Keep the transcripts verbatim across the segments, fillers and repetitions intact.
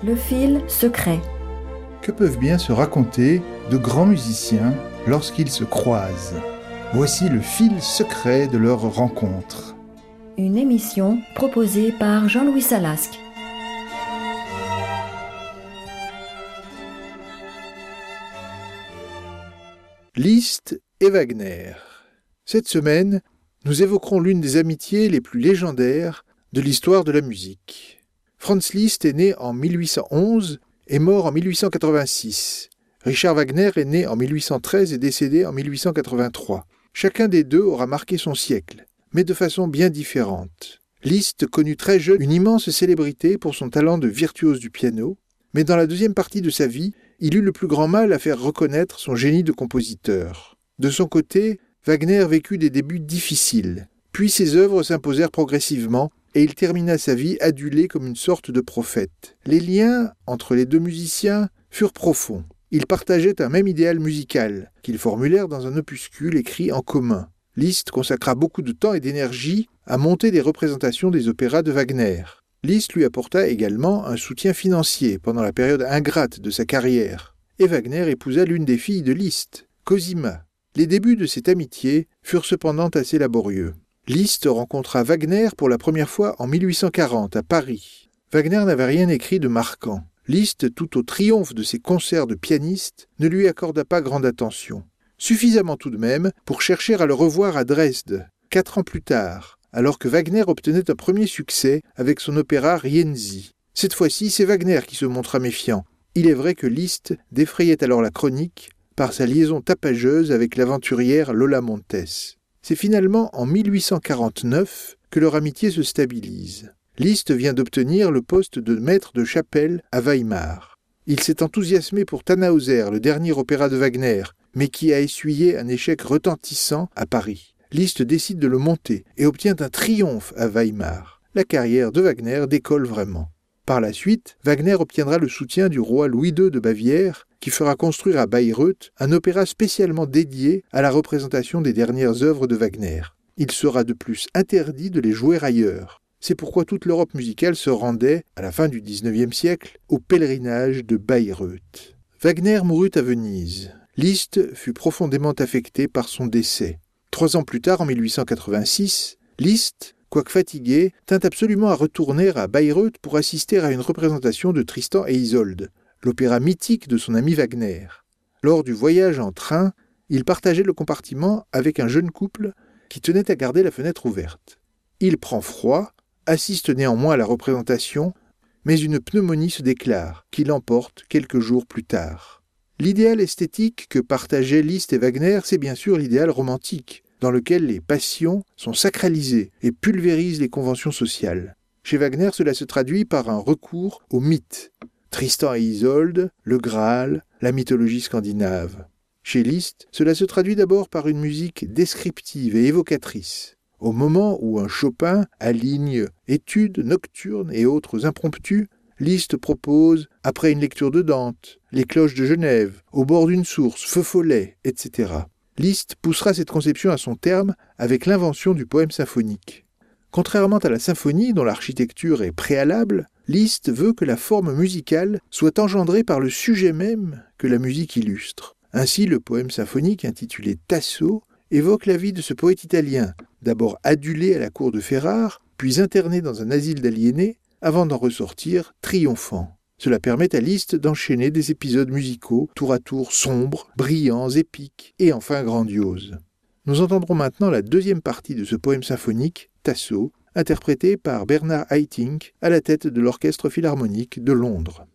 Le fil secret. Que peuvent bien se raconter de grands musiciens lorsqu'ils se croisent? Voici le fil secret de leur rencontre. Une émission proposée par Jean-Louis Salasque. Liszt et Wagner. Cette semaine, nous évoquerons l'une des amitiés les plus légendaires de l'histoire de la musique. Franz Liszt est né en mille huit cent onze et mort en mille huit cent quatre-vingt-six. Richard Wagner est né en mille huit cent treize et décédé en mille huit cent quatre-vingt-trois. Chacun des deux aura marqué son siècle, mais de façon bien différente. Liszt connut très jeune une immense célébrité pour son talent de virtuose du piano, mais dans la deuxième partie de sa vie, il eut le plus grand mal à faire reconnaître son génie de compositeur. De son côté, Wagner vécut des débuts difficiles, puis ses œuvres s'imposèrent progressivement et il termina sa vie adulé comme une sorte de prophète. Les liens entre les deux musiciens furent profonds. Ils partageaient un même idéal musical, qu'ils formulèrent dans un opuscule écrit en commun. Liszt consacra beaucoup de temps et d'énergie à monter des représentations des opéras de Wagner. Liszt lui apporta également un soutien financier pendant la période ingrate de sa carrière. Et Wagner épousa l'une des filles de Liszt, Cosima. Les débuts de cette amitié furent cependant assez laborieux. Liszt rencontra Wagner pour la première fois en mille huit cent quarante à Paris. Wagner n'avait rien écrit de marquant. Liszt, tout au triomphe de ses concerts de pianiste, ne lui accorda pas grande attention. Suffisamment tout de même pour chercher à le revoir à Dresde, quatre ans plus tard, alors que Wagner obtenait un premier succès avec son opéra Rienzi. Cette fois-ci, c'est Wagner qui se montra méfiant. Il est vrai que Liszt défrayait alors la chronique par sa liaison tapageuse avec l'aventurière Lola Montez. C'est finalement en mille huit cent quarante-neuf que leur amitié se stabilise. Liszt vient d'obtenir le poste de maître de chapelle à Weimar. Il s'est enthousiasmé pour Tannhäuser, le dernier opéra de Wagner, mais qui a essuyé un échec retentissant à Paris. Liszt décide de le monter et obtient un triomphe à Weimar. La carrière de Wagner décolle vraiment. Par la suite, Wagner obtiendra le soutien du roi Louis deux de Bavière, qui fera construire à Bayreuth un opéra spécialement dédié à la représentation des dernières œuvres de Wagner. Il sera de plus interdit de les jouer ailleurs. C'est pourquoi toute l'Europe musicale se rendait, à la fin du dix-neuvième siècle, au pèlerinage de Bayreuth. Wagner mourut à Venise. Liszt fut profondément affecté par son décès. Trois ans plus tard, en mille huit cent quatre-vingt-six, Liszt, quoique fatigué, tint absolument à retourner à Bayreuth pour assister à une représentation de Tristan et Isolde, l'opéra mythique de son ami Wagner. Lors du voyage en train, il partageait le compartiment avec un jeune couple qui tenait à garder la fenêtre ouverte. Il prend froid, assiste néanmoins à la représentation, mais une pneumonie se déclare, qui l'emporte quelques jours plus tard. L'idéal esthétique que partageaient Liszt et Wagner, c'est bien sûr l'idéal romantique, dans lequel les passions sont sacralisées et pulvérisent les conventions sociales. Chez Wagner, cela se traduit par un recours au mythe. Tristan et Isolde, le Graal, la mythologie scandinave. Chez Liszt, cela se traduit d'abord par une musique descriptive et évocatrice. Au moment où un Chopin aligne études nocturnes et autres impromptus, Liszt propose, après une lecture de Dante, les cloches de Genève, au bord d'une source, feu follet, et cetera. Liszt poussera cette conception à son terme avec l'invention du poème symphonique. Contrairement à la symphonie, dont l'architecture est préalable, Liszt veut que la forme musicale soit engendrée par le sujet même que la musique illustre. Ainsi, le poème symphonique, intitulé Tasso, évoque la vie de ce poète italien, d'abord adulé à la cour de Ferrare, puis interné dans un asile d'aliénés, avant d'en ressortir triomphant. Cela permet à Liszt d'enchaîner des épisodes musicaux tour à tour sombres, brillants, épiques et enfin grandioses. Nous entendrons maintenant la deuxième partie de ce poème symphonique, Tasso, interprété par Bernard Haitink à la tête de l'Orchestre Philharmonique de Londres.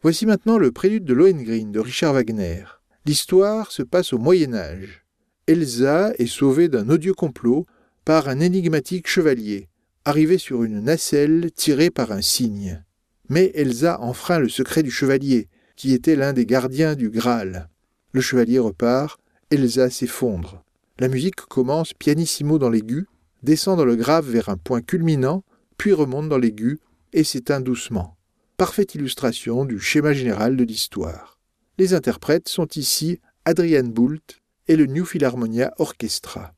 Voici maintenant le prélude de Lohengrin de Richard Wagner. L'histoire se passe au Moyen Âge. Elsa est sauvée d'un odieux complot par un énigmatique chevalier, arrivé sur une nacelle tirée par un cygne. Mais Elsa enfreint le secret du chevalier, qui était l'un des gardiens du Graal. Le chevalier repart, Elsa s'effondre. La musique commence pianissimo dans l'aigu, descend dans le grave vers un point culminant, puis remonte dans l'aigu et s'éteint doucement. Parfaite illustration du schéma général de l'histoire. Les interprètes sont ici Adrian Boult et le New Philharmonia Orchestra.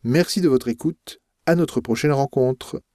Merci de votre écoute. À notre prochaine rencontre.